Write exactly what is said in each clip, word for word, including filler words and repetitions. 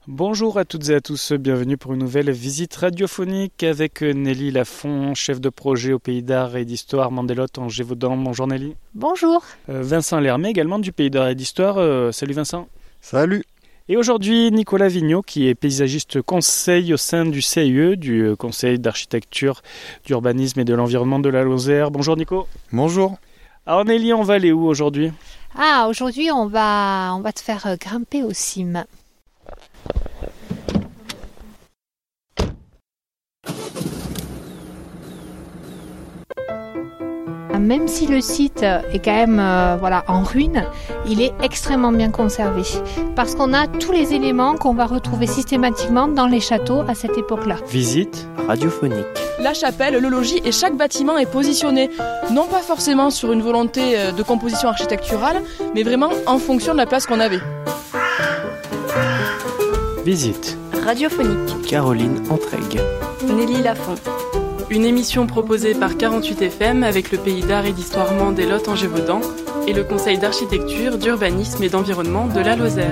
Bonjour à toutes et à tous, bienvenue pour une nouvelle visite radiophonique avec Nelly Lafont, chef de projet au Pays d'Art et d'Histoire Mandelotte en Gévaudan. Bonjour Nelly. Bonjour. Euh, Vincent Lermet également du Pays d'Art et d'Histoire. Euh, salut Vincent. Salut. Et aujourd'hui, Nicolas Vigneault, qui est paysagiste conseil au sein du C I E, du Conseil d'architecture, d'urbanisme et de l'environnement de la Lozère. Bonjour Nico. Bonjour. Alors Nelly, on va aller où aujourd'hui ? Ah, aujourd'hui, on va, on va te faire grimper au cime. Même si le site est quand même euh, voilà, en ruine, il est extrêmement bien conservé parce qu'on a tous les éléments qu'on va retrouver systématiquement dans les châteaux à cette époque-là. Visite radiophonique. La chapelle, le logis et chaque bâtiment est positionné non pas forcément sur une volonté de composition architecturale, mais vraiment en fonction de la place qu'on avait. Visite radiophonique. Caroline Entraigues. Nelly Lafont. Une émission proposée par quarante-huit F M avec le Pays d'Art et d'Histoire Mandelotte en Gévaudan et le Conseil d'architecture, d'urbanisme et d'environnement de la Lozère.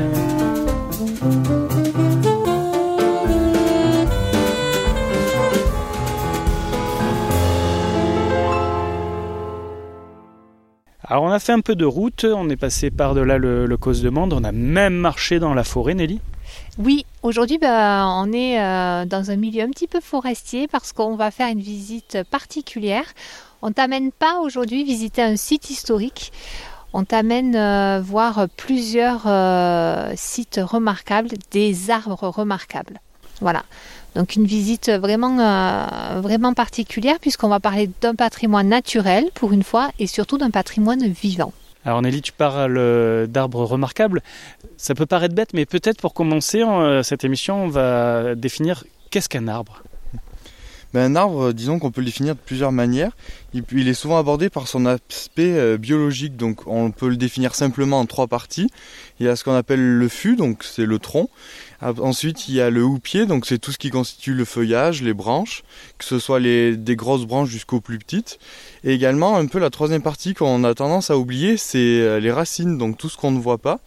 Alors on a fait un peu de route, on est passé par-delà le, le Causse de Mende, on a même marché dans la forêt, Nelly. Oui, aujourd'hui bah, on est euh, dans un milieu un petit peu forestier parce qu'on va faire une visite particulière. On ne t'amène pas aujourd'hui visiter un site historique, on t'amène euh, voir plusieurs euh, sites remarquables, des arbres remarquables. Voilà, donc une visite vraiment, euh, vraiment particulière puisqu'on va parler d'un patrimoine naturel pour une fois et surtout d'un patrimoine vivant. Alors Nelly, tu parles d'arbres remarquables. Ça peut paraître bête, mais peut-être pour commencer euh, cette émission, on va définir qu'est-ce qu'un arbre. Ben, un arbre, disons qu'on peut le définir de plusieurs manières. Il, il est souvent abordé par son aspect euh, biologique, donc on peut le définir simplement en trois parties. Il y a ce qu'on appelle le fût, donc c'est le tronc. Ensuite, il y a le houppier, donc c'est tout ce qui constitue le feuillage, les branches, que ce soit les, des grosses branches jusqu'aux plus petites. Et également, un peu la troisième partie qu'on a tendance à oublier, c'est les racines, donc tout ce qu'on ne voit pas.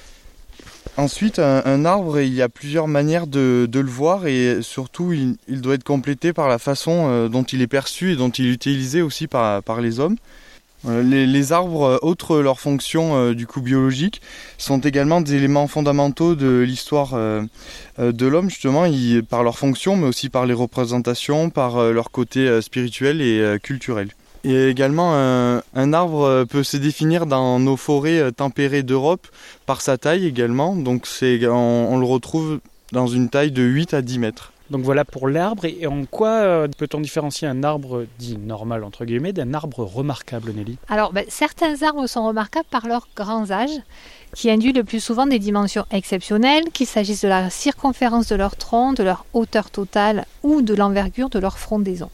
Ensuite, un, un arbre, il y a plusieurs manières de, de le voir et surtout, il, il doit être complété par la façon dont il est perçu et dont il est utilisé aussi par, par les hommes. Les, les arbres, outre leur fonction euh, du coup biologique, sont également des éléments fondamentaux de l'histoire euh, de l'homme justement, ils, par leur fonction, mais aussi par les représentations, par euh, leur côté euh, spirituel et euh, culturel. Et également, un, un arbre peut se définir dans nos forêts tempérées d'Europe par sa taille également, donc c'est, on, on le retrouve dans une taille de huit à dix mètres. Donc voilà pour l'arbre. Et en quoi peut-on différencier un arbre dit normal, entre guillemets, d'un arbre remarquable, Nelly ? Alors, ben, certains arbres sont remarquables par leur grand âge, qui induit le plus souvent des dimensions exceptionnelles, qu'il s'agisse de la circonférence de leur tronc, de leur hauteur totale ou de l'envergure de leur frondaison.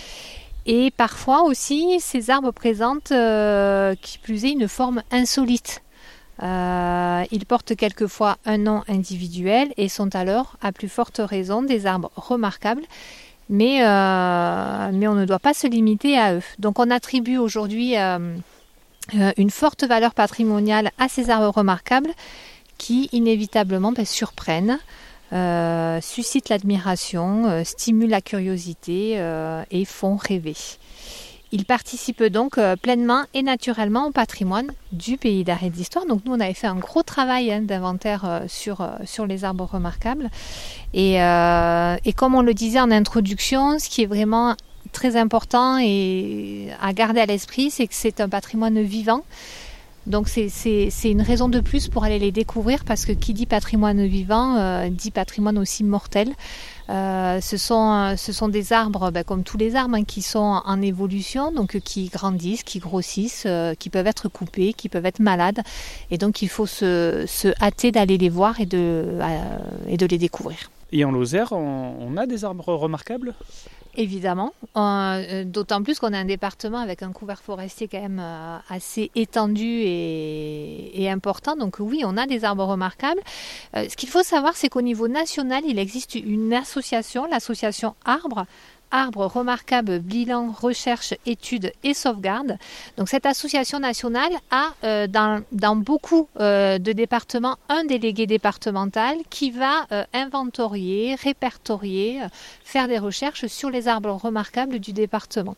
Et parfois aussi, ces arbres présentent, euh, qui plus est, une forme insolite. Euh, ils portent quelquefois un nom individuel et sont alors, à plus forte raison, des arbres remarquables, mais, euh, mais on ne doit pas se limiter à eux. Donc on attribue aujourd'hui euh, euh, une forte valeur patrimoniale à ces arbres remarquables qui inévitablement ben, surprennent, euh, suscitent l'admiration, euh, stimulent la curiosité euh, et font rêver. Il participe donc euh, pleinement et naturellement au patrimoine du Pays d'Art et d'Histoire. Donc nous, on avait fait un gros travail hein, d'inventaire euh, sur, euh, sur les arbres remarquables. Et, euh, et comme on le disait en introduction, ce qui est vraiment très important et à garder à l'esprit, c'est que c'est un patrimoine vivant. Donc c'est, c'est, c'est une raison de plus pour aller les découvrir parce que qui dit patrimoine vivant euh, dit patrimoine aussi mortel. Euh, ce, sont, ce sont des arbres, ben, comme tous les arbres, hein, qui sont en évolution, donc qui grandissent, qui grossissent, euh, qui peuvent être coupés, qui peuvent être malades. Et donc il faut se, se hâter d'aller les voir et de, euh, et de les découvrir. Et en Lozère, on, on a des arbres remarquables ? Évidemment, euh, d'autant plus qu'on a un département avec un couvert forestier quand même euh, assez étendu et, et important. Donc oui, on a des arbres remarquables. Euh, ce qu'il faut savoir, c'est qu'au niveau national, il existe une association, l'association Arbres, Arbres Remarquables, Bilan, Recherche, Études et Sauvegarde. Donc cette association nationale a euh, dans, dans beaucoup euh, de départements un délégué départemental qui va euh, inventorier, répertorier, euh, faire des recherches sur les arbres remarquables du département.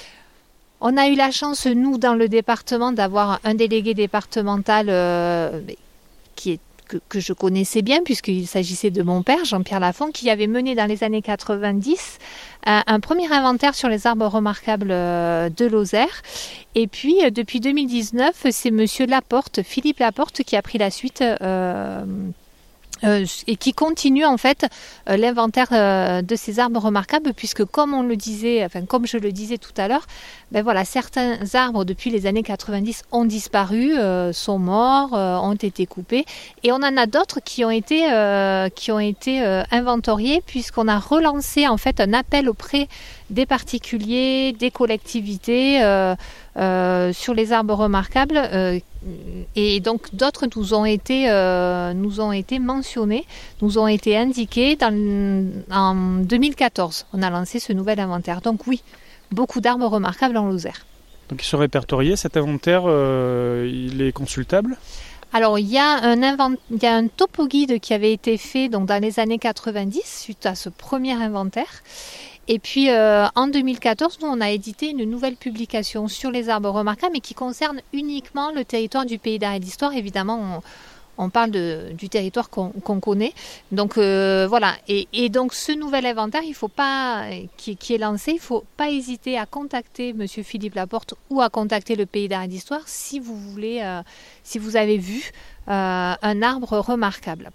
On a eu la chance, nous, dans le département, d'avoir un délégué départemental euh, qui est Que, que je connaissais bien puisqu'il s'agissait de mon père, Jean-Pierre Lafont, qui avait mené dans les années quatre-vingt-dix un, un premier inventaire sur les arbres remarquables de Lozère. Et puis, depuis deux mille dix-neuf, c'est monsieur Laporte, Philippe Laporte, qui a pris la suite euh, euh, et qui continue en fait euh, l'inventaire euh, de ces arbres remarquables, puisque comme on le disait, enfin comme je le disais tout à l'heure, ben voilà, certains arbres depuis les années quatre-vingt-dix ont disparu, euh, sont morts, euh, ont été coupés, et on en a d'autres qui ont été euh, qui ont été euh, inventoriés, puisqu'on a relancé en fait un appel auprès des particuliers, des collectivités euh, euh, sur les arbres remarquables, euh, et donc d'autres nous ont été euh, nous ont été mentionnés, nous ont été indiqués dans, en deux mille quatorze. On a lancé ce nouvel inventaire. Donc oui, beaucoup d'arbres remarquables en Lozère. Donc ils sont répertoriés, cet inventaire, euh, il est consultable ? Alors il y a un invent... il y a un topo guide qui avait été fait donc dans les années quatre-vingt-dix suite à ce premier inventaire. Et puis euh, en deux mille quatorze, nous on a édité une nouvelle publication sur les arbres remarquables, mais qui concerne uniquement le territoire du Pays d'Art et d'Histoire. Évidemment, on, on parle de, du territoire qu'on, qu'on connaît. Donc euh, voilà. Et, et donc ce nouvel inventaire, il faut pas, qui, qui est lancé, il ne faut pas hésiter à contacter monsieur Philippe Laporte ou à contacter le Pays d'Art et d'Histoire si vous voulez, euh, si vous avez vu euh, un arbre remarquable.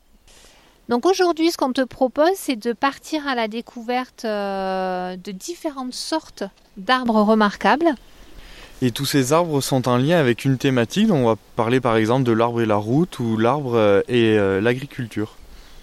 Donc aujourd'hui, ce qu'on te propose, c'est de partir à la découverte euh, de différentes sortes d'arbres remarquables. Et tous ces arbres sont en lien avec une thématique. On va parler par exemple de l'arbre et la route ou l'arbre et euh, l'agriculture.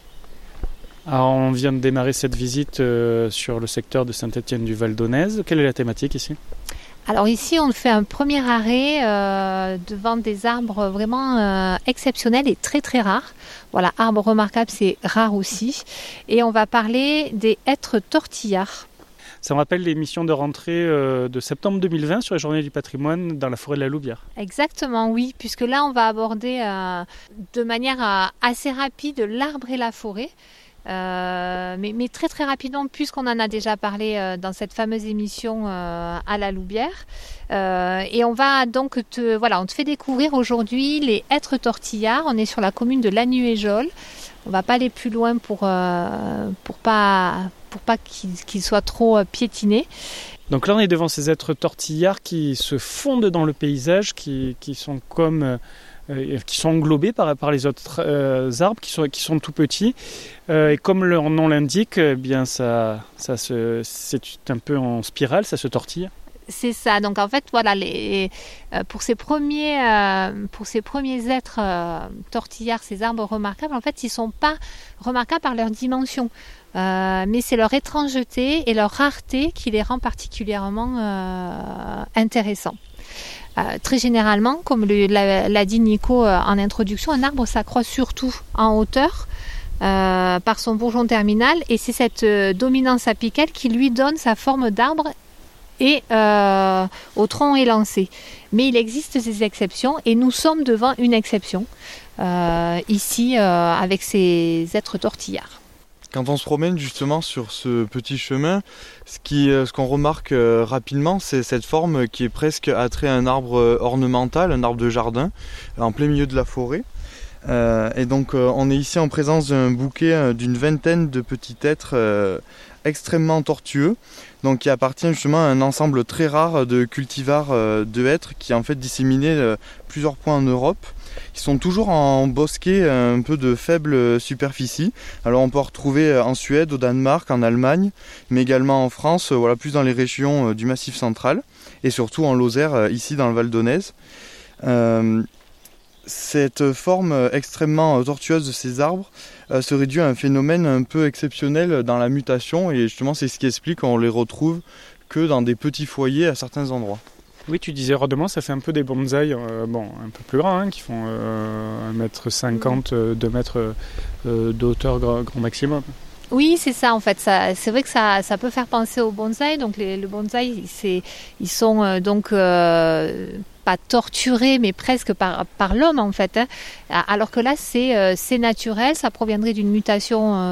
Alors on vient de démarrer cette visite euh, sur le secteur de Saint-Étienne-du-Val-d'Aunaise. Quelle est la thématique ici ? Alors ici, on fait un premier arrêt euh, devant des arbres vraiment euh, exceptionnels et très très rares. Voilà, arbres remarquables, c'est rare aussi. Et on va parler des hêtres tortillards. Ça me rappelle l'émission de rentrée euh, de septembre deux mille vingt sur les Journées du patrimoine dans la forêt de la Loubière. Exactement, oui, puisque là, on va aborder euh, de manière euh, assez rapide l'arbre et la forêt. Euh, mais, mais très très rapidement, puisqu'on en a déjà parlé euh, dans cette fameuse émission euh, à la Loubière. Euh, et on va donc te, voilà, on te fait découvrir aujourd'hui les hêtres tortillards. On est sur la commune de Lanuéjol. On va pas aller plus loin pour euh, pour pas pour pas qu'ils, qu'ils soient trop euh, piétinés. Donc là, on est devant ces hêtres tortillards qui se fondent dans le paysage, qui, qui sont comme euh, qui sont englobés par, par les autres euh, arbres qui sont, qui sont tout petits. Euh, et comme leur nom l'indique, eh bien ça, ça se, c'est un peu en spirale, ça se tortille. C'est ça. Donc en fait, voilà, les, euh, pour ces premiers, euh, pour ces premiers êtres euh, tortillards, ces arbres remarquables, en fait, ils sont pas remarquables par leur dimension, euh, mais c'est leur étrangeté et leur rareté qui les rend particulièrement euh, intéressants. Euh, très généralement, comme le, l'a, l'a dit Nico euh, en introduction, un arbre s'accroît surtout en hauteur euh, par son bourgeon terminal, et c'est cette euh, dominance apicale qui lui donne sa forme d'arbre et euh, au tronc élancé. Mais il existe des exceptions, et nous sommes devant une exception euh, ici euh, avec ces êtres tortillards. Quand on se promène justement sur ce petit chemin, ce, qui, ce qu'on remarque euh, rapidement, c'est cette forme qui est presque attrait à un arbre ornemental, un arbre de jardin, en plein milieu de la forêt. Euh, et donc euh, on est ici en présence d'un bouquet euh, d'une vingtaine de petits êtres euh, extrêmement tortueux, donc qui appartient justement à un ensemble très rare de cultivars euh, de hêtres qui est en fait disséminés euh, plusieurs points en Europe. Ils sont toujours en bosquet un peu de faible superficie. Alors on peut en retrouver en Suède, au Danemark, en Allemagne, mais également en France, voilà, plus dans les régions du Massif central, et surtout en Lozère, ici dans le Val-d'Aunaise. Euh, cette forme extrêmement tortueuse de ces arbres euh, se réduit à un phénomène un peu exceptionnel dans la mutation, et justement c'est ce qui explique qu'on les retrouve que dans des petits foyers à certains endroits. Oui, tu disais rondement, ça fait un peu des bonsaïs, euh, bon, un peu plus grands, hein, qui font euh, un mètre cinquante, deux mètres euh, de hauteur grand, grand maximum. Oui, c'est ça en fait. Ça, c'est vrai que ça, ça peut faire penser au bonsaï. Donc les, le bonsaï, c'est, ils sont euh, donc euh, pas torturés, mais presque par, par l'homme en fait. Hein. Alors que là, c'est, euh, c'est naturel. Ça proviendrait d'une mutation euh,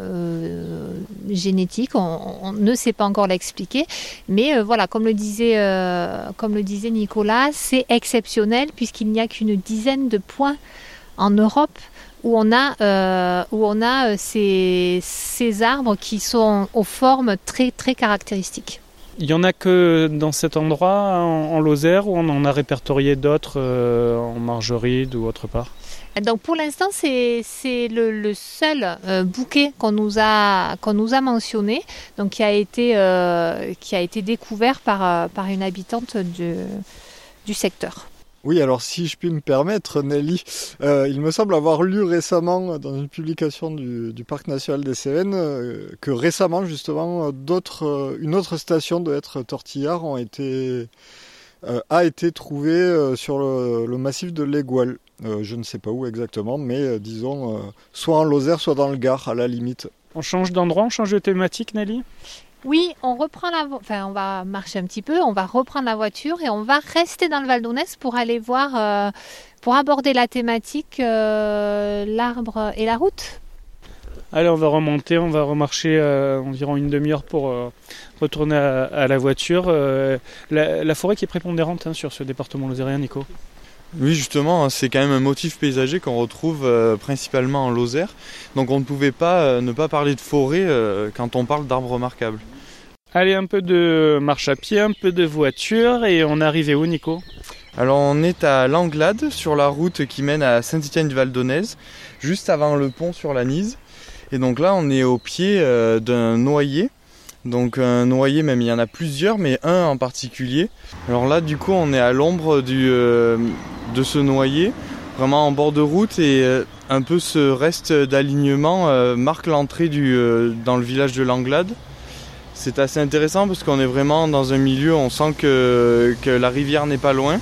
euh, génétique. On, on ne sait pas encore l'expliquer, mais euh, voilà, comme le disait, euh, comme le disait Nicolas, c'est exceptionnel puisqu'il n'y a qu'une dizaine de points en Europe où on a, euh, où on a ces, ces arbres qui sont aux formes très, très caractéristiques. Il n'y en a que dans cet endroit, en, en Lozère, ou on en a répertorié d'autres euh, en Margeride ou autre part? Donc pour l'instant, c'est, c'est le, le seul euh, bouquet qu'on nous a, qu'on nous a mentionné, donc qui a été, euh, qui a été découvert par, par une habitante de, du secteur. Oui, alors si je puis me permettre, Nelly, euh, il me semble avoir lu récemment dans une publication du, du Parc national des Cévennes euh, que récemment justement d'autres, euh, une autre station de hêtre tortillard ont été, euh, a été trouvée euh, sur le, le massif de l'Aigual. Euh, je ne sais pas où exactement, mais euh, disons euh, soit en Lozère, soit dans le Gard à la limite. On change d'endroit, on change de thématique, Nelly? Oui, on reprend la vo- enfin on va marcher un petit peu, on va reprendre la voiture et on va rester dans le Val d'Aunès pour aller voir, euh, pour aborder la thématique euh, l'arbre et la route. Allez, on va remonter, on va remarcher euh, environ une demi-heure pour euh, retourner à, à la voiture. Euh, la, la forêt qui est prépondérante hein, sur ce département lozérien, Nico. Oui, justement, c'est quand même un motif paysager qu'on retrouve euh, principalement en Lozère. Donc on ne pouvait pas euh, ne pas parler de forêt euh, quand on parle d'arbres remarquables. Allez, un peu de marche à pied, un peu de voiture, et on est arrivé où, Nico? Alors on est à Langlade, sur la route qui mène à Saint-Étienne-du-Val-d'Aunez, juste avant le pont sur la Nise. Et donc là, on est au pied euh, d'un noyer. Donc un noyer, même il y en a plusieurs, mais un en particulier. Alors là, du coup, on est à l'ombre du, euh, de ce noyer, vraiment en bord de route, et euh, un peu ce reste d'alignement euh, marque l'entrée du, euh, dans le village de Langlade. C'est assez intéressant parce qu'on est vraiment dans un milieu, on sent que, que la rivière n'est pas loin.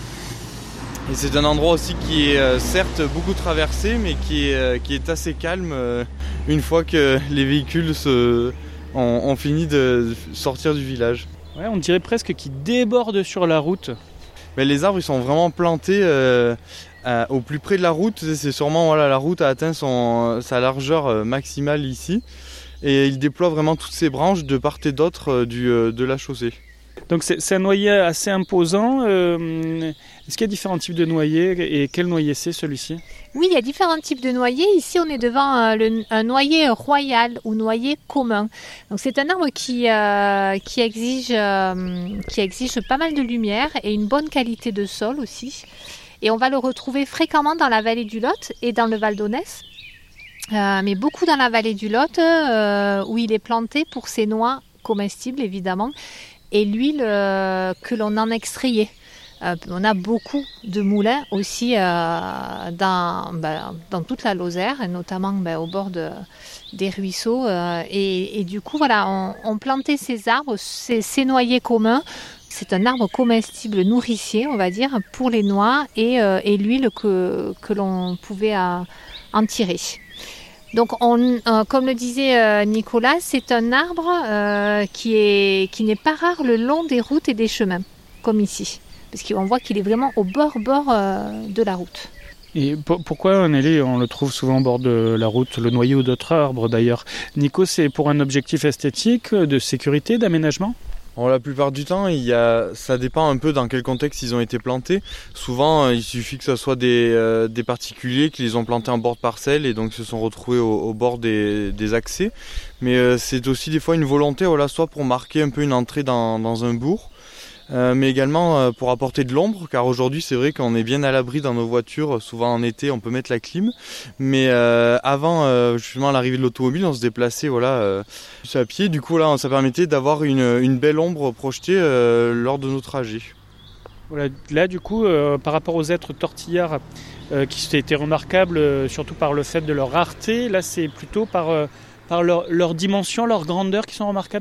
Et c'est un endroit aussi qui est euh, certes beaucoup traversé, mais qui est, euh, qui est assez calme euh, une fois que les véhicules se, ont, ont fini de sortir du village. Ouais, on dirait presque qu'ils débordent sur la route. Mais les arbres ils sont vraiment plantés euh, à, au plus près de la route. C'est sûrement voilà, la route a atteint son, sa largeur maximale ici. Et il déploie vraiment toutes ses branches de part et d'autre du, de la chaussée. Donc c'est, c'est un noyer assez imposant. Euh, est-ce qu'il y a différents types de noyers et quel noyer c'est celui-ci? Oui, il y a différents types de noyers. Ici, on est devant euh, le, un noyer royal ou noyer commun. Donc c'est un arbre qui, euh, qui, exige, euh, qui exige pas mal de lumière et une bonne qualité de sol aussi. Et on va le retrouver fréquemment dans la vallée du Lot et dans le Val d'Aunès. Euh, mais beaucoup dans la vallée du Lot euh, où il est planté pour ses noix comestibles évidemment et l'huile euh, que l'on en extrayait. Euh, on a beaucoup de moulins aussi euh, dans, ben, dans toute la Lozère et notamment ben, au bord de, des ruisseaux euh, et, et du coup voilà on, on plantait ces arbres, ces, ces noyers communs. C'est un arbre comestible nourricier on va dire pour les noix et, euh, et l'huile que, que l'on pouvait euh, en tirer. Donc, on, euh, comme le disait euh, Nicolas, c'est un arbre euh, qui, est, qui n'est pas rare le long des routes et des chemins, comme ici. Parce qu'on voit qu'il est vraiment au bord, bord euh, de la route. Et pour, pourquoi Nelly, on le trouve souvent au bord de la route, le noyer ou d'autres arbres d'ailleurs? Nico, c'est pour un objectif esthétique, de sécurité, d'aménagement? Bon, la plupart du temps, il y a, ça dépend un peu dans quel contexte ils ont été plantés. Souvent, il suffit que ce soit des, euh, des particuliers qui les ont plantés en bord de parcelle et donc se sont retrouvés au, au bord des, des accès. Mais euh, c'est aussi des fois une volonté, voilà, soit pour marquer un peu une entrée dans, dans un bourg, euh, mais également euh, pour apporter de l'ombre, car aujourd'hui c'est vrai qu'on est bien à l'abri dans nos voitures. Souvent en été, on peut mettre la clim, mais euh, avant euh, justement l'arrivée de l'automobile, on se déplaçait voilà euh, à pied. Du coup là, ça permettait d'avoir une, une belle ombre projetée euh, lors de nos trajets. Voilà, là du coup, euh, par rapport aux hêtres tortillards, euh, qui étaient remarquables, euh, surtout par le fait de leur rareté, là c'est plutôt par, euh, par leur, leur dimension, leur grandeur qui sont remarquables, Nelly?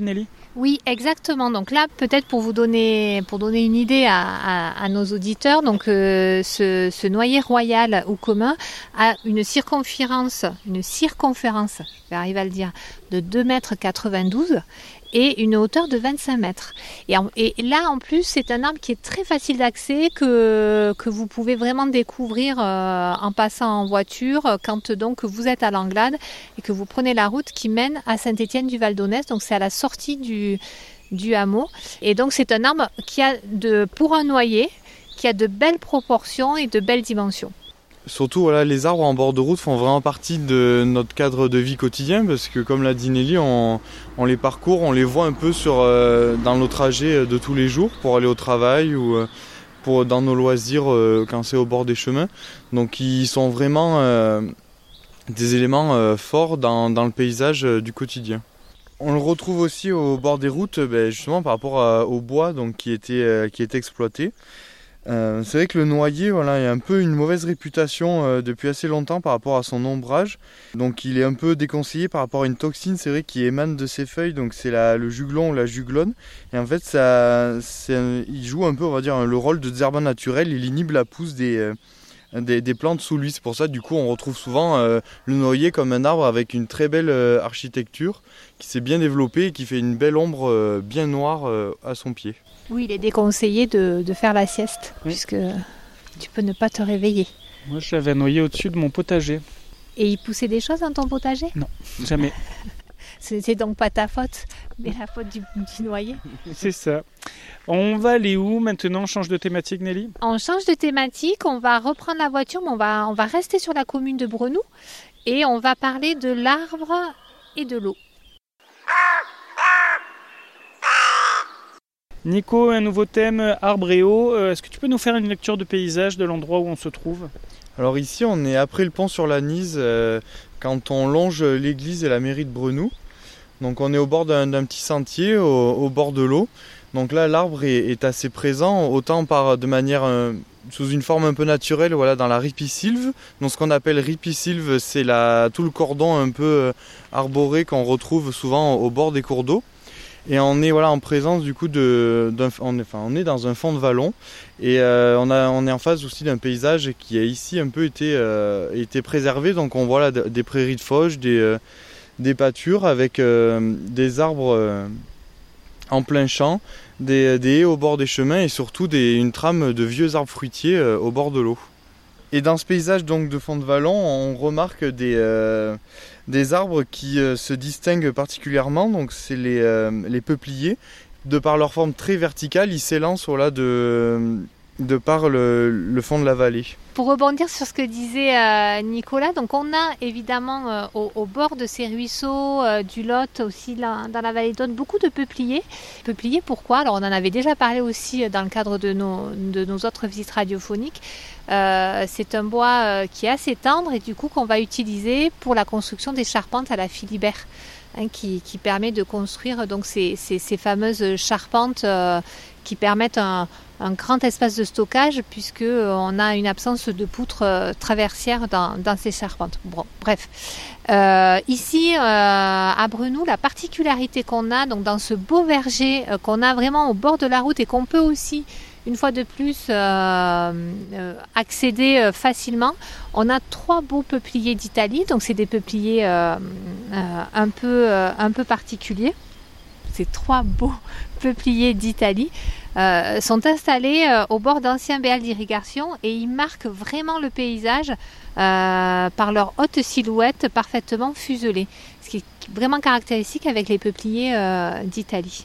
Oui, exactement. Donc là, peut-être pour vous donner, pour donner une idée à, à, à nos auditeurs, donc euh, ce, ce noyer royal ou commun a une circonférence, une circonférence, je vais arriver à le dire, de deux mètres quatre-vingt-douze et une hauteur de vingt-cinq mètres. Et, en, et là, en plus, c'est un arbre qui est très facile d'accès, que, que vous pouvez vraiment découvrir euh, en passant en voiture, quand donc vous êtes à Langlade et que vous prenez la route qui mène à Saint-Étienne-du-Val-d'Aunès. Donc c'est à la sortie du, du hameau. Et donc c'est un arbre qui a, de, pour un noyer, qui a de belles proportions et de belles dimensions. Surtout, voilà, les arbres en bord de route font vraiment partie de notre cadre de vie quotidien parce que, comme l'a dit Nelly, on, on les parcourt, on les voit un peu sur, euh, dans nos trajets de tous les jours pour aller au travail ou euh, pour, dans nos loisirs euh, quand c'est au bord des chemins. Donc ils sont vraiment euh, des éléments euh, forts dans, dans le paysage euh, du quotidien. On le retrouve aussi au bord des routes, ben, justement par rapport à, au bois donc, qui, était, euh, qui était exploité. Euh, c'est vrai que le noyer, voilà, il a un peu une mauvaise réputation euh, depuis assez longtemps par rapport à son ombrage. Donc il est un peu déconseillé par rapport à une toxine, c'est vrai, qui émane de ses feuilles, donc c'est la, le juglon ou la juglone. Et en fait, ça, c'est un, il joue un peu, on va dire, le rôle de désherbant naturel, il inhibe la pousse des, euh, des, des plantes sous lui. C'est pour ça, du coup, on retrouve souvent euh, le noyer comme un arbre avec une très belle euh, architecture qui s'est bien développée et qui fait une belle ombre euh, bien noire euh, à son pied. Oui, il est déconseillé de, de faire la sieste, oui. Puisque tu peux ne pas te réveiller. Moi, j'avais un noyer au-dessus de mon potager. Et il poussait des choses dans ton potager ? Non, jamais. C'est donc pas ta faute, mais la faute du, du noyer. C'est ça. On va aller où maintenant ? On change de thématique, Nelly ? On change de thématique, on va reprendre la voiture, mais on va, on va rester sur la commune de Brenoux et on va parler de l'arbre et de l'eau. Nico, un nouveau thème, arbre et eau. Est-ce que tu peux nous faire une lecture de paysage de l'endroit où on se trouve ? Alors ici, on est après le pont sur la Nise, euh, quand on longe l'église et la mairie de Brenoux. Donc on est au bord d'un, d'un petit sentier, au, au bord de l'eau. Donc là, l'arbre est, est assez présent, autant par, de manière, euh, sous une forme un peu naturelle, voilà, dans la ripisylve. Donc ce qu'on appelle ripisylve, c'est la, tout le cordon un peu arboré qu'on retrouve souvent au bord des cours d'eau. Et on est voilà en présence du coup de, d'un, on est, enfin on est dans un fond de vallon et euh, on a on est en face aussi d'un paysage qui a ici un peu été euh, été préservé. Donc on voit là des prairies de fauche, des euh, des pâtures avec euh, des arbres euh, en plein champ, des des haies au bord des chemins et surtout des une trame de vieux arbres fruitiers euh, au bord de l'eau. Et dans ce paysage donc de fond de vallon, on remarque des euh, des arbres qui euh, se distinguent particulièrement, donc c'est les, euh, les peupliers. De par leur forme très verticale, ils s'élancent voilà, de, de par le, le fond de la vallée. Pour rebondir sur ce que disait euh, Nicolas, donc on a évidemment euh, au, au bord de ces ruisseaux euh, du Lot, aussi là, dans la vallée d'Aude, beaucoup de peupliers. Peupliers, pourquoi ? Alors on en avait déjà parlé aussi dans le cadre de nos, de nos autres visites radiophoniques. Euh, c'est un bois euh, qui est assez tendre et du coup qu'on va utiliser pour la construction des charpentes à la Philibert, hein, qui, qui permet de construire donc ces, ces, ces fameuses charpentes euh, qui permettent un, un grand espace de stockage puisque euh, on a une absence de poutres euh, traversières dans, dans ces charpentes. Bon, bref, euh, ici euh, à Brenoux, la particularité qu'on a donc dans ce beau verger euh, qu'on a vraiment au bord de la route et qu'on peut aussi une fois de plus euh, euh, accéder euh, facilement. On a trois beaux peupliers d'Italie, donc c'est des peupliers euh, euh, un peu euh, un peu particuliers. Ces trois beaux peupliers d'Italie euh, sont installés euh, au bord d'anciens béals d'irrigation et ils marquent vraiment le paysage euh, par leur haute silhouette parfaitement fuselée, ce qui est vraiment caractéristique avec les peupliers euh, d'Italie.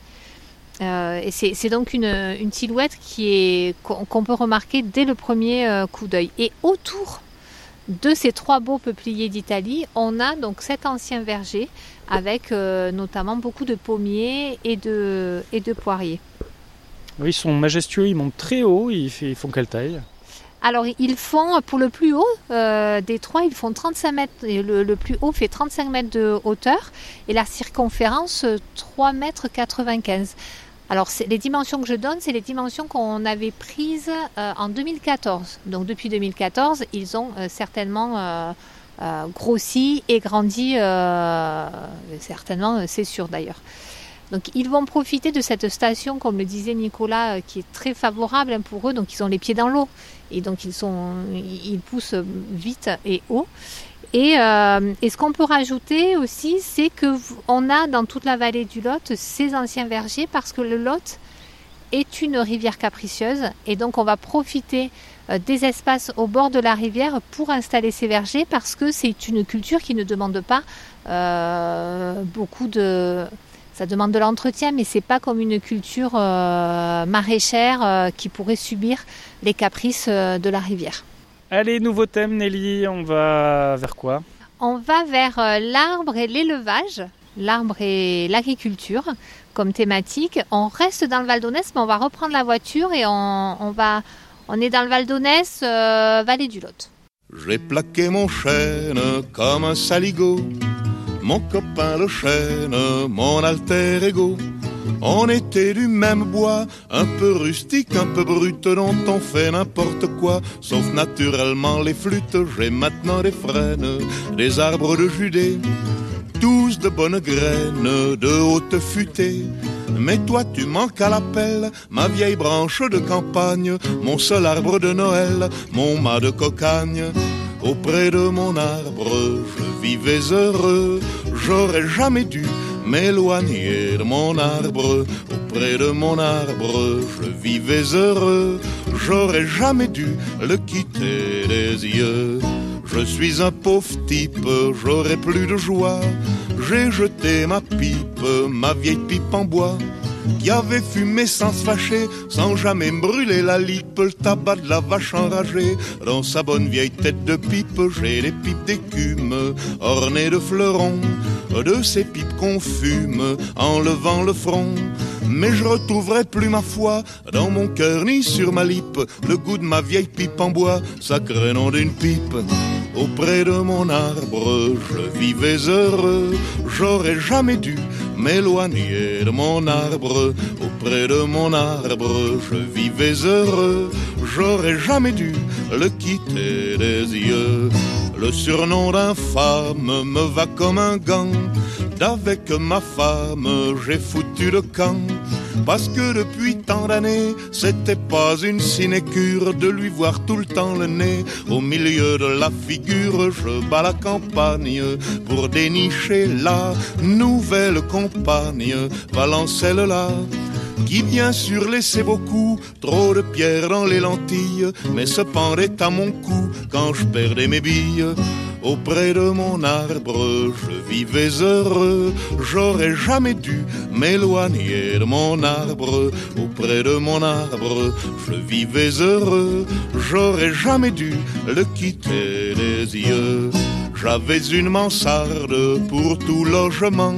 Euh, et c'est, c'est donc une, une silhouette qui est, qu'on, qu'on peut remarquer dès le premier euh, coup d'œil. Et autour de ces trois beaux peupliers d'Italie, on a donc cet ancien verger avec euh, notamment beaucoup de pommiers et de, et de poiriers. Oui, ils sont majestueux, ils montent très haut, ils, ils font quelle taille ? Alors ils font, pour le plus haut euh, des trois, ils font trente-cinq mètres, et le, le plus haut fait trente-cinq mètres de hauteur et la circonférence trois mètres quatre-vingt-quinze. Alors c'est, les dimensions que je donne, c'est les dimensions qu'on avait prises euh, en deux mille quatorze. Donc depuis deux mille quatorze, ils ont euh, certainement euh, euh, grossi et grandi, euh, certainement, c'est sûr d'ailleurs. Donc ils vont profiter de cette station, comme le disait Nicolas, qui est très favorable pour eux. Donc ils ont les pieds dans l'eau et donc ils, sont, ils poussent vite et haut. Et, euh, et ce qu'on peut rajouter aussi, c'est qu'on a dans toute la vallée du Lot ces anciens vergers parce que le Lot est une rivière capricieuse et donc on va profiter des espaces au bord de la rivière pour installer ces vergers parce que c'est une culture qui ne demande pas euh, beaucoup de... Ça demande de l'entretien, mais c'est pas comme une culture euh, maraîchère euh, qui pourrait subir les caprices euh, de la rivière. Allez, nouveau thème Nelly, on va vers quoi ? On va vers euh, l'arbre et l'élevage, l'arbre et l'agriculture comme thématique. On reste dans le Val d'Aunesse, mais on va reprendre la voiture et on, on, va, on est dans le Val d'Aunesse, euh, vallée du Lot. J'ai plaqué mon chêne comme un saligot, mon copain le chêne, mon alter ego. On était du même bois, un peu rustique, un peu brut, dont on fait n'importe quoi, sauf naturellement les flûtes. J'ai maintenant des frênes, des arbres de Judée, tous de bonnes graines, de haute futée. Mais toi tu manques à l'appel, ma vieille branche de campagne, mon seul arbre de Noël, mon mât de cocagne. Auprès de mon arbre, je vivais heureux, j'aurais jamais dû m'éloigner de mon arbre. Auprès de mon arbre, je vivais heureux, j'aurais jamais dû le quitter des yeux. Je suis un pauvre type, j'aurais plus de joie, j'ai jeté ma pipe, ma vieille pipe en bois, qui avait fumé sans se fâcher, sans jamais me brûler la lippe, le tabac de la vache enragée. Dans sa bonne vieille tête de pipe, j'ai les pipes d'écume, ornées de fleurons, de ces pipes qu'on fume, en levant le front. Mais je retrouverai plus ma foi dans mon cœur ni sur ma lippe, le goût de ma vieille pipe en bois, sacré nom d'une pipe. Auprès de mon arbre, je vivais heureux, j'aurais jamais dû m'éloigner de mon arbre. Auprès de mon arbre, je vivais heureux, j'aurais jamais dû le quitter des yeux. Le surnom d'infâme me va comme un gant, d'avec ma femme j'ai foutu le camp. Parce que depuis tant d'années, c'était pas une sinécure de lui voir tout le temps le nez au milieu de la figure. Je bats la campagne pour dénicher la nouvelle compagne, Valencelle-là, qui bien sûr laissait beaucoup trop de pierres dans les lentilles, mais se pendait à mon cou quand je perdais mes billes. Auprès de mon arbre, je vivais heureux, j'aurais jamais dû m'éloigner de mon arbre. Auprès de mon arbre, je vivais heureux, j'aurais jamais dû le quitter des yeux. J'avais une mansarde pour tout logement,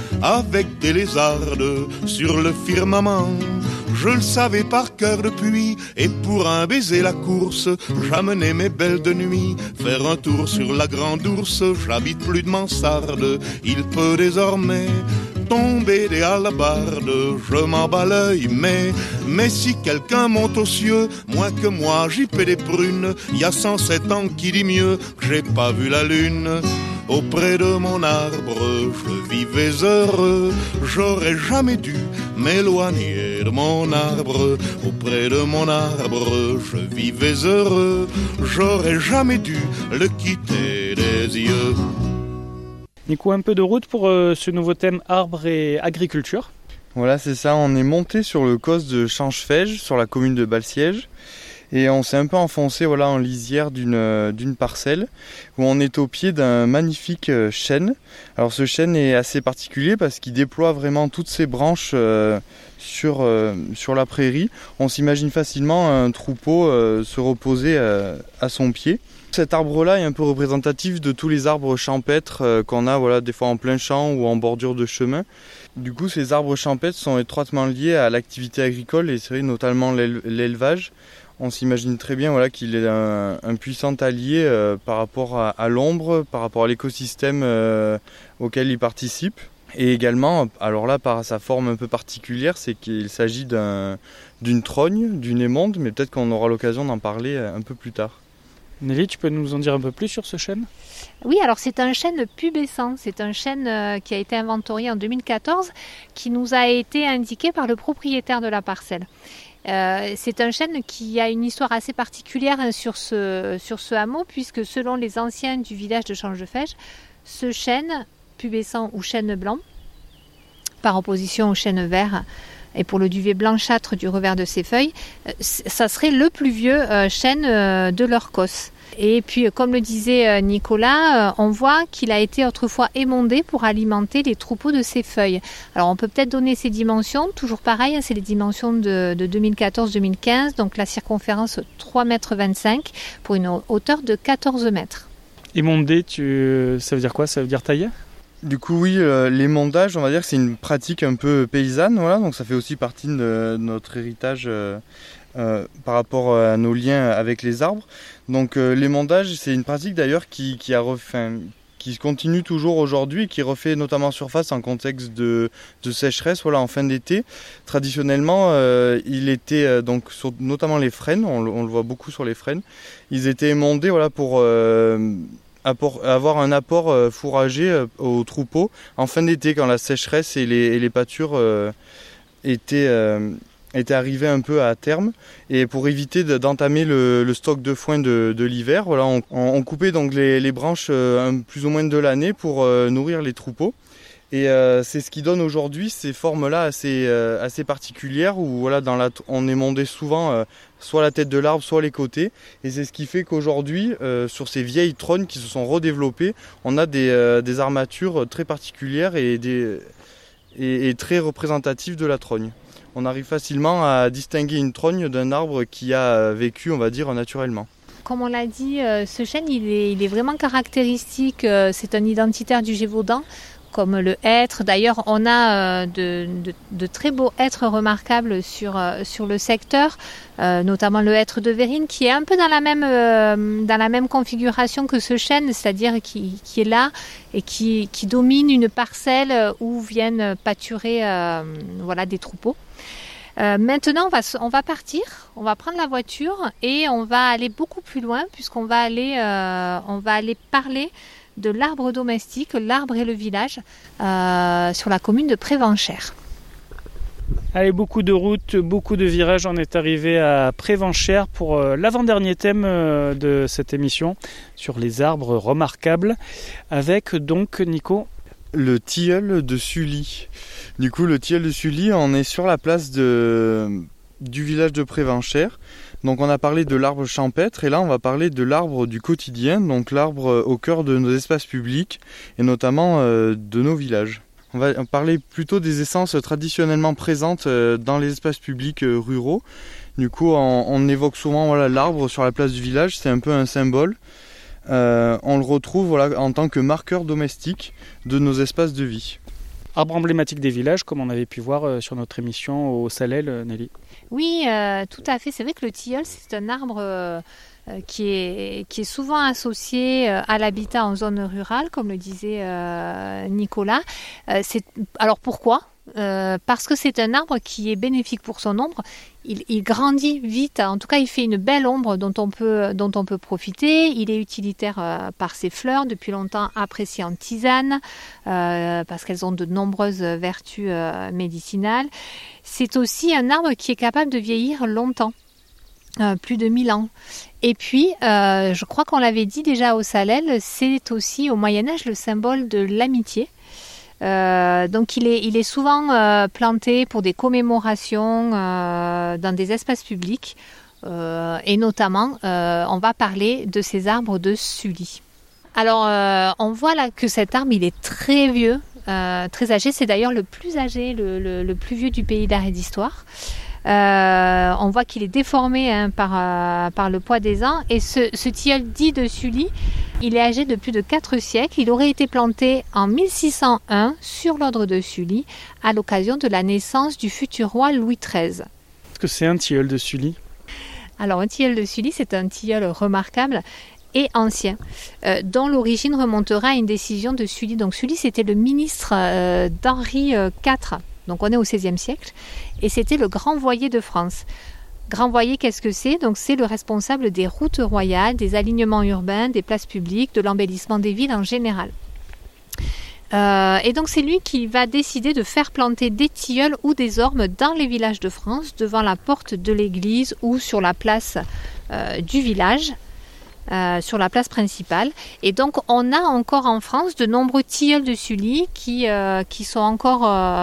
avec des lézardes sur le firmament. Je le savais par cœur depuis, et pour un baiser la course, j'amenais mes belles de nuit faire un tour sur la grande ours. J'habite plus de mansarde, il peut désormais tomber des hallebardes, je m'en bats l'œil, mais, mais si quelqu'un monte aux cieux, moins que moi j'y paie des prunes, y a cent sept ans qui dit mieux que j'ai pas vu la lune. Auprès de mon arbre, je vivais heureux, j'aurais jamais dû m'éloigner de mon arbre. Auprès de mon arbre, je vivais heureux, j'aurais jamais dû le quitter des yeux. Nico, un peu de route pour euh, ce nouveau thème arbre et agriculture. Voilà, c'est ça, on est monté sur le causse de Chanchefège, sur la commune de Balsiège. Et on s'est un peu enfoncé voilà, en lisière d'une, d'une parcelle où on est au pied d'un magnifique chêne. Alors ce chêne est assez particulier parce qu'il déploie vraiment toutes ses branches euh, sur, euh, sur la prairie. On s'imagine facilement un troupeau euh, se reposer euh, à son pied. Cet arbre-là est un peu représentatif de tous les arbres champêtres euh, qu'on a voilà, des fois en plein champ ou en bordure de chemin. Du coup, ces arbres champêtres sont étroitement liés à l'activité agricole et c'est notamment l'élevage. On s'imagine très bien voilà, qu'il est un, un puissant allié euh, par rapport à, à l'ombre, par rapport à l'écosystème euh, auquel il participe. Et également, alors là, par sa forme un peu particulière, c'est qu'il s'agit d'un, d'une trogne, d'une émonde, mais peut-être qu'on aura l'occasion d'en parler un peu plus tard. Nelly, tu peux nous en dire un peu plus sur ce chêne ? Oui, alors c'est un chêne pubescent. C'est un chêne euh, qui a été inventorié en deux mille quatorze, qui nous a été indiqué par le propriétaire de la parcelle. Euh, c'est un chêne qui a une histoire assez particulière hein, sur, ce, sur ce hameau, puisque selon les anciens du village de Changefège, ce chêne pubescent ou chêne blanc, par opposition au chêne vert, et pour le duvet blanchâtre du revers de ses feuilles, ça serait le plus vieux euh, chêne euh, de l'Orcos. Et puis, comme le disait Nicolas, euh, on voit qu'il a été autrefois émondé pour alimenter les troupeaux de ses feuilles. Alors, on peut peut-être donner ses dimensions, toujours pareil, hein, c'est les dimensions de, de deux mille quatorze deux mille quinze, donc la circonférence trois mètres vingt-cinq pour une hauteur de quatorze mètres. Émondé, tu... ça veut dire quoi ? Ça veut dire tailler ? Du coup, oui, euh, l'émondage, on va dire que c'est une pratique un peu paysanne, voilà, donc ça fait aussi partie de, de notre héritage euh, euh, par rapport à nos liens avec les arbres. Donc euh, l'émondage, c'est une pratique d'ailleurs qui, qui, a refait, qui continue toujours aujourd'hui, qui refait notamment surface en contexte de, de sécheresse, voilà, en fin d'été. Traditionnellement, euh, il était euh, donc sur, notamment les frênes, on, on le voit beaucoup sur les frênes, ils étaient émondés, voilà, pour euh, Apport, avoir un apport euh, fourrager euh, aux troupeaux en fin d'été quand la sécheresse et les, et les pâtures euh, étaient, euh, étaient arrivées un peu à terme, et pour éviter de, d'entamer le, le stock de foin de, de l'hiver, voilà, on, on coupait donc les, les branches euh, un, plus ou moins de l'année pour euh, nourrir les troupeaux. Et euh, c'est ce qui donne aujourd'hui ces formes-là assez, euh, assez particulières où voilà, dans la, on émondait souvent euh, soit la tête de l'arbre, soit les côtés. Et c'est ce qui fait qu'aujourd'hui, euh, sur ces vieilles trognes qui se sont redéveloppées, on a des, euh, des armatures très particulières et, des, et, et très représentatives de la trogne. On arrive facilement à distinguer une trogne d'un arbre qui a vécu, on va dire, naturellement. Comme on l'a dit, euh, ce chêne, il est, il est vraiment caractéristique. Euh, c'est un identitaire du Gévaudan, comme le hêtre. D'ailleurs, on a euh, de, de, de très beaux hêtres remarquables sur, euh, sur le secteur, euh, notamment le hêtre de Verrine, qui est un peu dans la même, euh, dans la même configuration que ce chêne, c'est-à-dire qui, qui est là et qui, qui domine une parcelle où viennent pâturer euh, voilà, des troupeaux. Euh, maintenant, on va, on va partir, on va prendre la voiture et on va aller beaucoup plus loin, puisqu'on va aller, euh, on va aller parler de l'arbre domestique, l'arbre et le village, euh, sur la commune de Prévenchères. Allez, beaucoup de routes, beaucoup de virages. On est arrivé à Prévenchères pour euh, l'avant-dernier thème euh, de cette émission sur les arbres remarquables, avec donc Nico. Le tilleul de Sully. Du coup, le tilleul de Sully, on est sur la place de, du village de Prévenchères. Donc on a parlé de l'arbre champêtre et là on va parler de l'arbre du quotidien, donc l'arbre au cœur de nos espaces publics et notamment euh, de nos villages. On va parler plutôt des essences traditionnellement présentes euh, dans les espaces publics euh, ruraux. Du coup on, on évoque souvent voilà, l'arbre sur la place du village, c'est un peu un symbole. Euh, on le retrouve voilà, en tant que marqueur domestique de nos espaces de vie. Arbre emblématique des villages, comme on avait pu voir sur notre émission au Salel, Nelly. Oui, euh, tout à fait. C'est vrai que le tilleul, c'est un arbre euh, qui, est, qui est souvent associé à l'habitat en zone rurale, comme le disait euh, Nicolas. Euh, c'est... Alors pourquoi ? Euh, parce que c'est un arbre qui est bénéfique pour son ombre. Il, il grandit vite, en tout cas il fait une belle ombre dont on peut, dont on peut profiter. Il est utilitaire euh, par ses fleurs, depuis longtemps apprécié en tisane, euh, parce qu'elles ont de nombreuses vertus euh, médicinales. C'est aussi un arbre qui est capable de vieillir longtemps, euh, plus de mille ans. Et puis, euh, je crois qu'on l'avait dit déjà au Salel, c'est aussi au Moyen-Âge le symbole de l'amitié. Euh, donc il est, il est souvent euh, planté pour des commémorations euh, dans des espaces publics euh, et notamment euh, on va parler de ces arbres de Sully. Alors euh, on voit là que cet arbre il est très vieux, euh, très âgé, c'est d'ailleurs le plus âgé, le, le, le plus vieux du pays d'art et d'histoire. Euh, on voit qu'il est déformé hein, par, euh, par le poids des ans et ce, ce tilleul dit de Sully, il est âgé de plus de quatre siècles. Il aurait été planté en mille six cent un sur l'ordre de Sully à l'occasion de la naissance du futur roi Louis treize. Est-ce que c'est un tilleul de Sully ? Alors un tilleul de Sully, c'est un tilleul remarquable et ancien, euh, dont l'origine remontera à une décision de Sully. Donc Sully, c'était le ministre euh, d'Henri quatre. Donc on est au seizième siècle et c'était le grand voyer de France. Grand voyer, qu'est-ce que c'est? Donc c'est le responsable des routes royales, des alignements urbains, des places publiques, de l'embellissement des villes en général. Euh, et donc c'est lui qui va décider de faire planter des tilleuls ou des ormes dans les villages de France, devant la porte de l'église ou sur la place euh, du village, euh, sur la place principale. Et donc on a encore en France de nombreux tilleuls de Sully qui, euh, qui sont encore,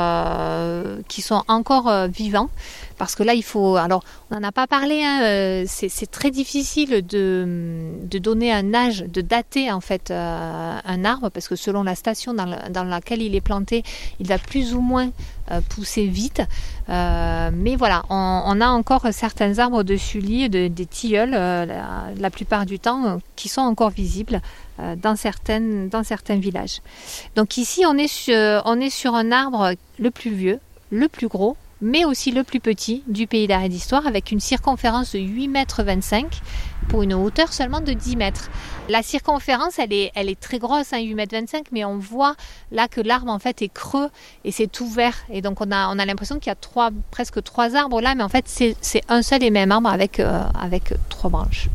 euh, qui sont encore euh, vivants. Parce que là, il faut... Alors, on n'en a pas parlé, hein, euh, c'est, c'est très difficile de, de donner un âge, de dater en fait euh, un arbre, parce que selon la station dans, la, dans laquelle il est planté, il va plus ou moins euh, pousser vite. Euh, mais voilà, on, on a encore certains arbres de Sully, de, des tilleuls, euh, la, la plupart du temps, euh, qui sont encore visibles euh, dans, certaines, dans certains villages. Donc ici, on est sur, on est sur un arbre le plus vieux, le plus gros, mais aussi le plus petit du pays d'art et d'histoire, avec une circonférence de huit mètres vingt-cinq pour une hauteur seulement de dix mètres. La circonférence, elle est, elle est très grosse, hein, huit mètres vingt-cinq, mais on voit là que l'arbre en fait est creux et c'est ouvert. Et donc on a, on a l'impression qu'il y a trois, presque trois arbres là, mais en fait c'est, c'est un seul et même arbre avec, euh, avec trois branches.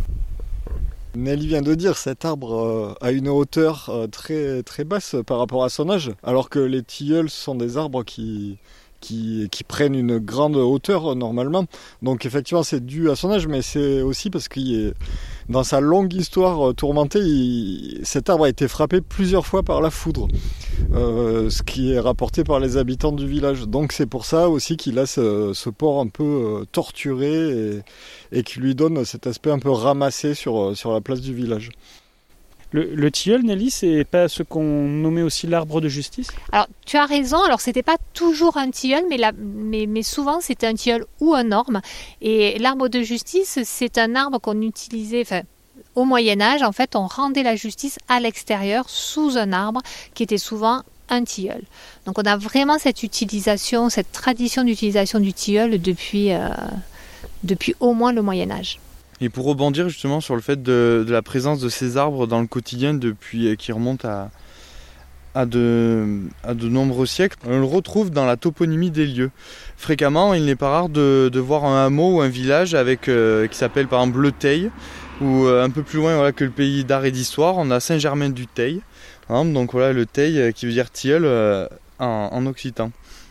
Nelly vient de dire, cet arbre a une hauteur très, très basse par rapport à son âge, alors que les tilleuls sont des arbres qui... Qui, qui prennent une grande hauteur normalement. Donc effectivement c'est dû à son âge, mais c'est aussi parce qu'il est, dans sa longue histoire tourmentée, il, cet arbre a été frappé plusieurs fois par la foudre, euh, ce qui est rapporté par les habitants du village. Donc c'est pour ça aussi qu'il a ce, ce port un peu torturé et, et qui lui donne cet aspect un peu ramassé sur, sur la place du village. Le, le tilleul, Nelly, c'est pas ce qu'on nommait aussi l'arbre de justice? Alors, tu as raison. Alors, c'était pas toujours un tilleul, mais, la, mais, mais souvent, c'était un tilleul ou un orme. Et l'arbre de justice, c'est un arbre qu'on utilisait... Enfin, au Moyen-Âge, en fait, on rendait la justice à l'extérieur, sous un arbre, qui était souvent un tilleul. Donc, on a vraiment cette utilisation, cette tradition d'utilisation du tilleul depuis, euh, depuis au moins le Moyen-Âge. Et pour rebondir justement sur le fait de, de la présence de ces arbres dans le quotidien depuis qui remonte à, à, de, à de nombreux siècles, on le retrouve dans la toponymie des lieux. Fréquemment, il n'est pas rare de, de voir un hameau ou un village avec, euh, qui s'appelle par exemple Le Teil, ou euh, un peu plus loin voilà, que le pays d'art et d'histoire, on a Saint-Germain-du-Teil, hein, donc voilà le Teil euh, qui veut dire tilleul euh, en, en occitan.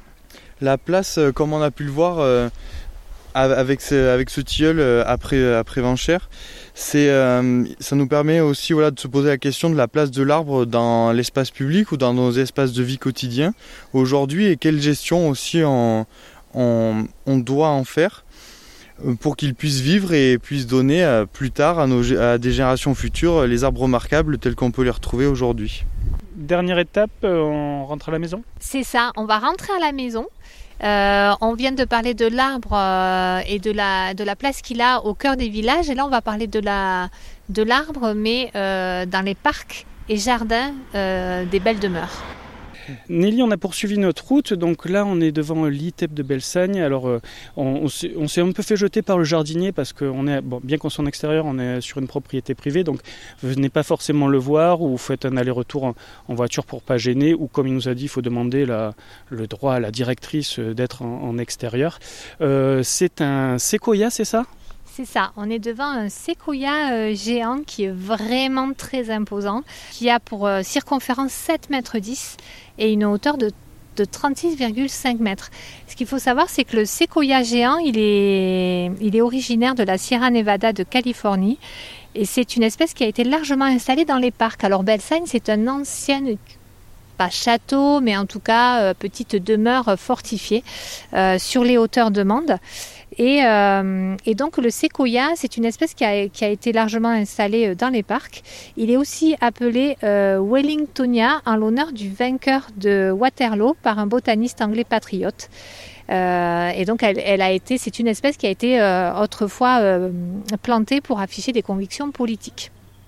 La place, euh, comme on a pu le voir, euh, avec ce, avec ce tilleul après, après Venchères, c'est, euh, ça nous permet aussi voilà, de se poser la question de la place de l'arbre dans l'espace public ou dans nos espaces de vie quotidiens aujourd'hui, et quelle gestion aussi on, on, on doit en faire pour qu'ils puissent vivre et puissent donner euh, plus tard à, nos, à des générations futures les arbres remarquables tels qu'on peut les retrouver aujourd'hui. Dernière étape, on rentre à la maison? C'est ça, on va rentrer à la maison. Euh, on vient de parler de l'arbre euh, et de la, de la place qu'il a au cœur des villages. Et là, on va parler de, la, de l'arbre, mais euh, dans les parcs et jardins euh, des belles demeures. Nelly, on a poursuivi notre route, donc là on est devant l'I T E P de Belsagne. Alors euh, on, on, s'est, on s'est un peu fait jeter par le jardinier parce que on est, bon, bien qu'on soit en extérieur, on est sur une propriété privée, donc venez pas forcément le voir ou faites un aller-retour en, en voiture pour pas gêner, ou comme il nous a dit, il faut demander la, le droit à la directrice d'être en, en extérieur. Euh, c'est un séquoia, c'est ça ? C'est ça, on est devant un séquoia euh, géant qui est vraiment très imposant, qui a pour euh, circonférence sept mètres dix et une hauteur de, de trente-six virgule cinq mètres. Ce qu'il faut savoir, c'est que le séquoia géant, il est, il est originaire de la Sierra Nevada de Californie, et c'est une espèce qui a été largement installée dans les parcs. Alors Belsagne, c'est un ancien... pas château, mais en tout cas euh, petite demeure fortifiée euh, sur les hauteurs de Mende. Et, euh, et donc le séquoia, c'est une espèce qui a, qui a été largement installée dans les parcs. Il est aussi appelé euh, Wellingtonia en l'honneur du vainqueur de Waterloo par un botaniste anglais patriote. Euh, et donc elle, elle a été, c'est une espèce qui a été euh, autrefois euh, plantée pour afficher des convictions politiques.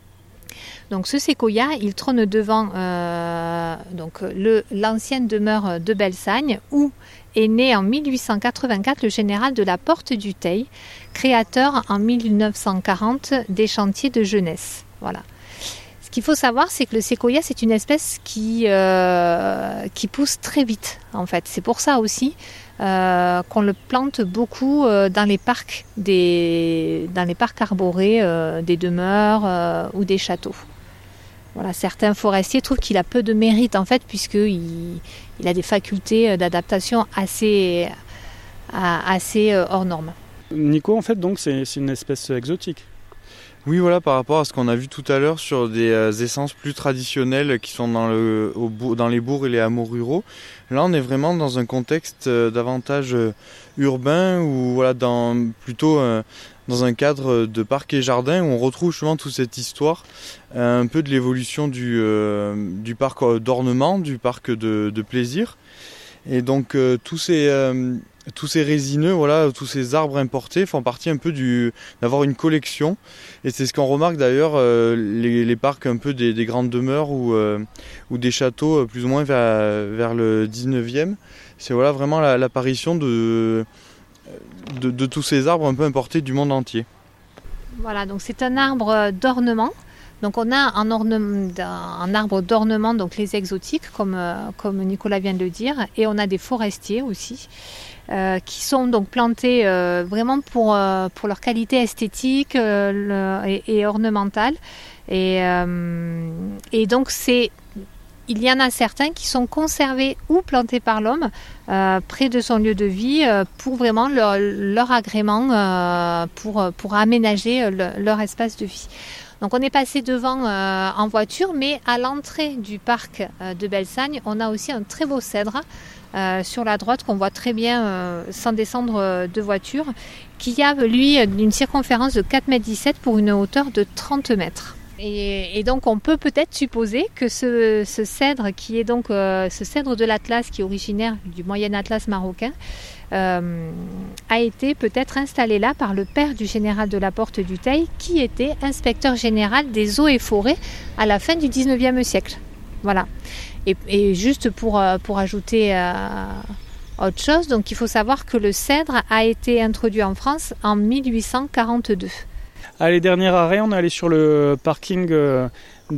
Donc ce séquoia, il trône devant euh, donc, le, l'ancienne demeure de Belsagne, où est né en mille huit cent quatre-vingt-quatre le général de la Porte du Teil, créateur en mille neuf cent quarante des chantiers de jeunesse. Voilà. Ce qu'il faut savoir, c'est que le séquoia, c'est une espèce qui, euh, qui pousse très vite, en fait. C'est pour ça aussi euh, qu'on le plante beaucoup euh, dans les parcs, des, dans les parcs arborés, euh, des demeures euh, ou des châteaux. Voilà, certains forestiers trouvent qu'il a peu de mérite, en fait, puisqu'il il a des facultés d'adaptation assez, assez hors normes. Nico, en fait, donc, c'est, c'est une espèce exotique. Oui, voilà, par rapport à ce qu'on a vu tout à l'heure sur des euh, essences plus traditionnelles qui sont dans, le, au, dans les bourgs et les hameaux ruraux. Là, on est vraiment dans un contexte euh, davantage euh, urbain ou voilà, dans, plutôt euh, dans un cadre de parc et jardin où on retrouve justement toute cette histoire, euh, un peu de l'évolution du, euh, du parc d'ornement, du parc de, de plaisir. Et donc, euh, tous ces... Euh, Tous ces résineux, voilà, tous ces arbres importés font partie un peu du, d'avoir une collection. Et c'est ce qu'on remarque d'ailleurs, euh, les, les parcs un peu des, des grandes demeures ou, euh, ou des châteaux plus ou moins vers, vers le dix-neuvième. C'est voilà, vraiment la, l'apparition de, de, de tous ces arbres un peu importés du monde entier. Voilà, donc c'est un arbre d'ornement. Donc on a un, orne- un arbre d'ornement, donc les exotiques, comme, comme Nicolas vient de le dire, et on a des forestiers aussi, euh, qui sont donc plantés euh, vraiment pour, euh, pour leur qualité esthétique euh, le, et, et ornementale. Et, euh, et donc c'est, il y en a certains qui sont conservés ou plantés par l'homme euh, près de son lieu de vie euh, pour vraiment leur, leur agrément, euh, pour, pour aménager le, leur espace de vie. Donc on est passé devant euh, en voiture, mais à l'entrée du parc euh, de Belsagne, on a aussi un très beau cèdre euh, sur la droite qu'on voit très bien euh, sans descendre euh, de voiture, qui a lui une circonférence de quatre mètres dix-sept pour une hauteur de trente mètres. Et, et donc on peut peut-être supposer que ce, ce cèdre, qui est donc euh, ce cèdre de l'Atlas, qui est originaire du Moyen Atlas marocain, Euh, a été peut-être installé là par le père du général de la Porte du Teil, qui était inspecteur général des eaux et forêts à la fin du dix-neuvième siècle. Voilà. Et, et juste pour, pour ajouter euh, autre chose, donc il faut savoir que le cèdre a été introduit en France en mille huit cent quarante-deux. Allez, dernier arrêt, on est allé sur le parking euh,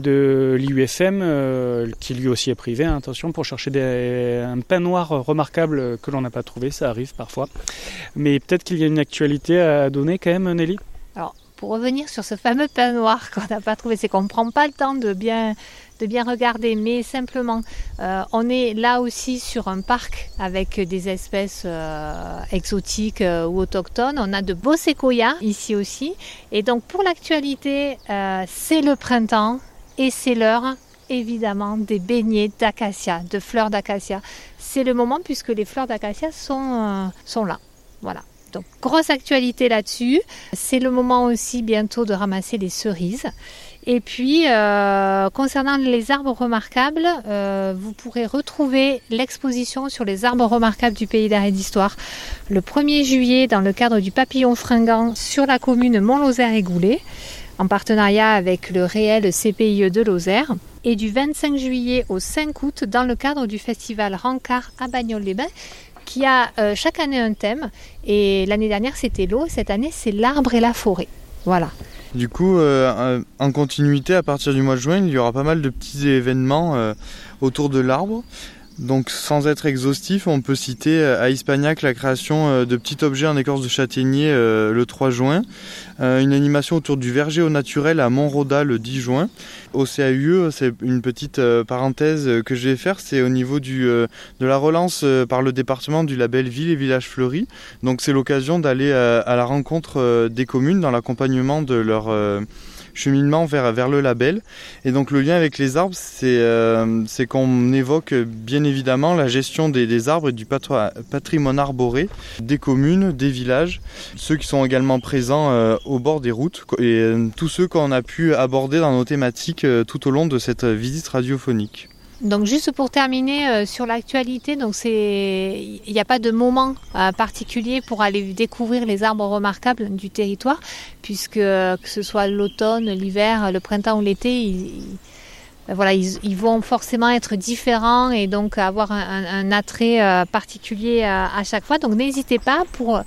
de l'I U F M, euh, qui lui aussi est privé, hein, attention, pour chercher des, un pain noir remarquable que l'on n'a pas trouvé, ça arrive parfois. Mais peut-être qu'il y a une actualité à donner quand même, Nelly ? Alors, pour revenir sur ce fameux pain noir qu'on n'a pas trouvé, c'est qu'on ne prend pas le temps de bien, de bien regarder, mais simplement, euh, on est là aussi sur un parc avec des espèces euh, exotiques euh, ou autochtones. On a de beaux séquoias ici aussi. Et donc, pour l'actualité, euh, c'est le printemps. Et c'est l'heure, évidemment, des beignets d'acacia, de fleurs d'acacia. C'est le moment puisque les fleurs d'acacia sont, euh, sont là. Voilà. Donc, grosse actualité là-dessus. C'est le moment aussi bientôt de ramasser les cerises. Et puis, euh, concernant les arbres remarquables, euh, vous pourrez retrouver l'exposition sur les arbres remarquables du Pays d'Art et d'Histoire le premier juillet dans le cadre du Papillon Fringant sur la commune Mont-Lozère et Goulet, en partenariat avec le réel C P I E de Lozère, et du vingt-cinq juillet au cinq août dans le cadre du festival Rancard à Bagnoles-les-Bains, qui a euh, chaque année un thème. Et l'année dernière c'était l'eau, cette année c'est l'arbre et la forêt. Voilà. Du coup, euh, en continuité, à partir du mois de juin, il y aura pas mal de petits événements euh, autour de l'arbre. Donc sans être exhaustif, on peut citer à Ispagnac la création de petits objets en écorce de châtaignier euh, le trois juin, euh, une animation autour du verger au naturel à Montroda le dix juin. Au C A U E, c'est une petite euh, parenthèse que je vais faire, c'est au niveau du, euh, de la relance euh, par le département du label Ville et Villages Fleuris. Donc c'est l'occasion d'aller euh, à la rencontre euh, des communes dans l'accompagnement de leur euh, cheminement vers, vers le label. Et donc le lien avec les arbres, c'est, euh, c'est qu'on évoque bien évidemment la gestion des, des arbres et du patro- patrimoine arboré des communes, des villages, ceux qui sont également présents euh, au bord des routes et euh, tous ceux qu'on a pu aborder dans nos thématiques euh, tout au long de cette visite radiophonique. Donc juste pour terminer euh, sur l'actualité, donc c'est, il n'y a pas de moment euh, particulier pour aller découvrir les arbres remarquables du territoire, puisque euh, que ce soit l'automne, l'hiver, le printemps ou l'été, ils, ils, ben voilà, ils, ils vont forcément être différents et donc avoir un, un, un attrait euh, particulier à, à chaque fois. Donc n'hésitez pas pour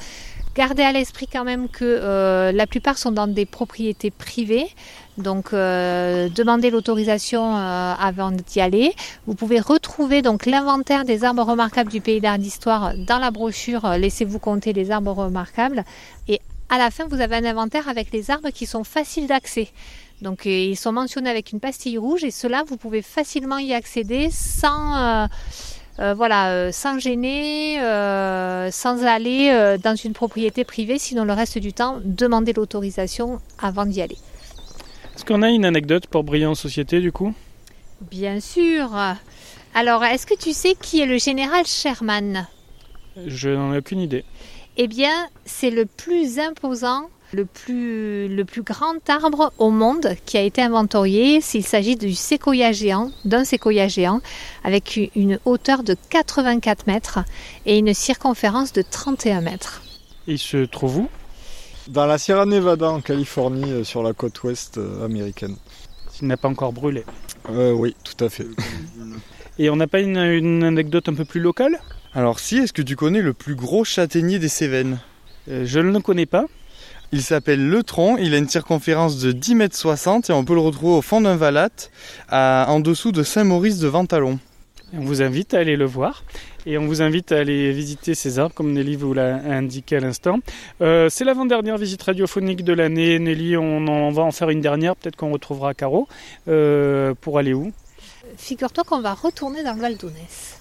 Gardez à l'esprit quand même que euh, la plupart sont dans des propriétés privées. Donc, euh, demandez l'autorisation euh, avant d'y aller. Vous pouvez retrouver donc l'inventaire des arbres remarquables du Pays d'Art d'Histoire dans la brochure euh, Laissez-vous compter les arbres remarquables. Et à la fin, vous avez un inventaire avec les arbres qui sont faciles d'accès. Donc, euh, ils sont mentionnés avec une pastille rouge et ceux-là, vous pouvez facilement y accéder sans... Euh, Euh, voilà, euh, sans gêner, euh, sans aller euh, dans une propriété privée, sinon le reste du temps, demandez l'autorisation avant d'y aller. Est-ce qu'on a une anecdote pour briller en société du coup ? Bien sûr. Alors, est-ce que tu sais qui est le général Sherman ? Je n'en ai aucune idée. Eh bien, c'est le plus imposant, le plus, le plus grand arbre au monde qui a été inventorié. Il s'agit du séquoia géant, d'un séquoia géant, avec une hauteur de quatre-vingt-quatre mètres et une circonférence de trente et un mètres. Il se trouve où ? Dans la Sierra Nevada, en Californie, sur la côte ouest américaine. Il n'a pas encore brûlé. Euh, oui, tout à fait. Et on n'a pas une, une anecdote un peu plus locale ? Alors si, est-ce que tu connais le plus gros châtaignier des Cévennes ? euh, Je ne le connais pas. Il s'appelle le tronc, il a une circonférence de dix mètres soixante et on peut le retrouver au fond d'un valat, à, en dessous de Saint-Maurice de Ventalon. On vous invite à aller le voir et on vous invite à aller visiter ces arbres comme Nelly vous l'a indiqué à l'instant. Euh, c'est l'avant-dernière visite radiophonique de l'année. Nelly, on, en, on va en faire une dernière, peut-être qu'on retrouvera Caro. Euh, pour aller où ? Figure-toi qu'on va retourner dans le Val d'Aunès.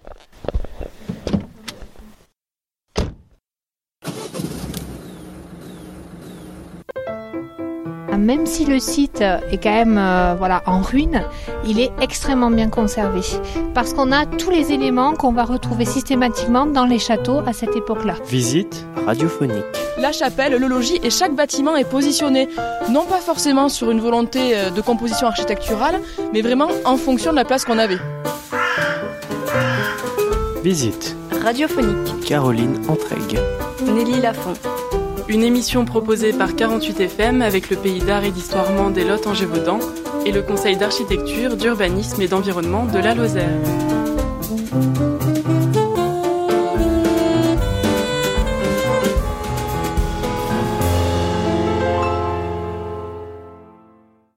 Même si le site est quand même euh, voilà, en ruine, il est extrêmement bien conservé parce qu'on a tous les éléments qu'on va retrouver systématiquement dans les châteaux à cette époque-là. Visite radiophonique. La chapelle, le logis et chaque bâtiment est positionné, non pas forcément sur une volonté de composition architecturale, mais vraiment en fonction de la place qu'on avait. Visite radiophonique. Caroline Entraigues. Nelly Lafont. Une émission proposée par quarante-huit F M avec le Pays d'Art et d'Histoire Mans des Lot en Gévaudan et le Conseil d'architecture, d'urbanisme et d'environnement de la Lozère.